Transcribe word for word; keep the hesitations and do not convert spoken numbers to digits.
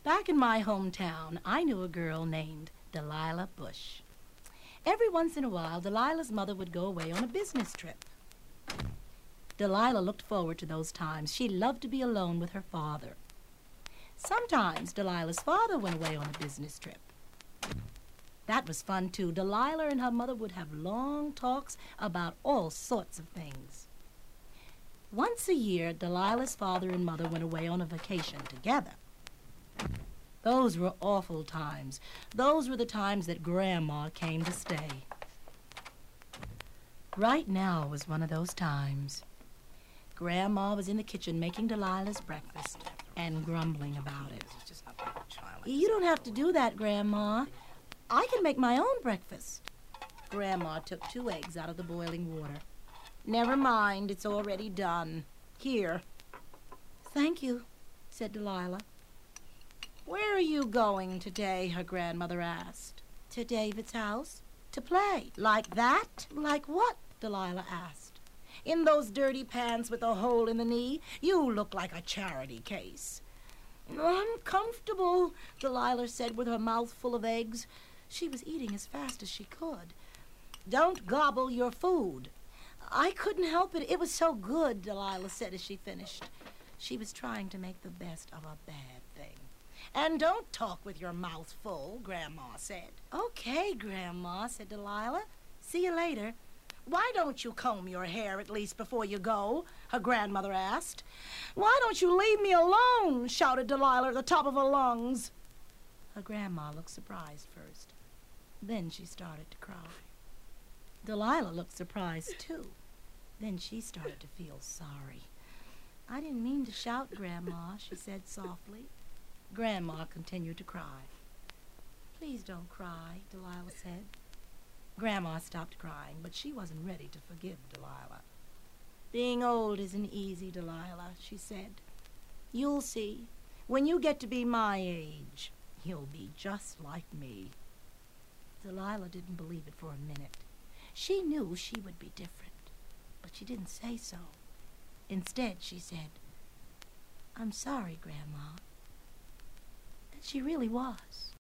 Back in my hometown, I knew a girl named Delilah Bush. Every once in a while, Delilah's mother would go away on a business trip. Delilah looked forward to those times. She loved to be alone with her father. Sometimes Delilah's father went away on a business trip. That was fun, too. Delilah and her mother would have long talks about all sorts of things. Once a year, Delilah's father and mother went away on a vacation together. Those were awful times. Those were the times that Grandma came to stay. Right now was one of those times. Grandma was in the kitchen making Delilah's breakfast and grumbling about it. You don't have to do that, Grandma. I can make my own breakfast. Grandma took two eggs out of the boiling water. Never mind, it's already done. Here. Thank you, said Delilah. Where are you going today, her grandmother asked. To David's house. To play. Like that? Like what? Delilah asked. In those dirty pants with a hole in the knee? You look like a charity case. Uncomfortable, Delilah said with her mouth full of eggs. She was eating as fast as she could. Don't gobble your food. I couldn't help it. It was so good, Delilah said as she finished. She was trying to make the best of a bad thing. And don't talk with your mouth full, Grandma said. Okay, Grandma, said Delilah. See you later. Why don't you comb your hair at least before you go? Her grandmother asked. Why don't you leave me alone? Shouted Delilah at the top of her lungs. Her grandma looked surprised first. Then she started to cry. Delilah looked surprised, too. Then she started to feel sorry. I didn't mean to shout, Grandma, she said softly. Grandma continued to cry. Please don't cry, Delilah said. Grandma stopped crying, but she wasn't ready to forgive Delilah. Being old isn't easy, Delilah, she said. You'll see. When you get to be my age, you'll be just like me. Delilah didn't believe it for a minute. She knew she would be different, but she didn't say so. Instead, she said, I'm sorry, Grandma. And she really was.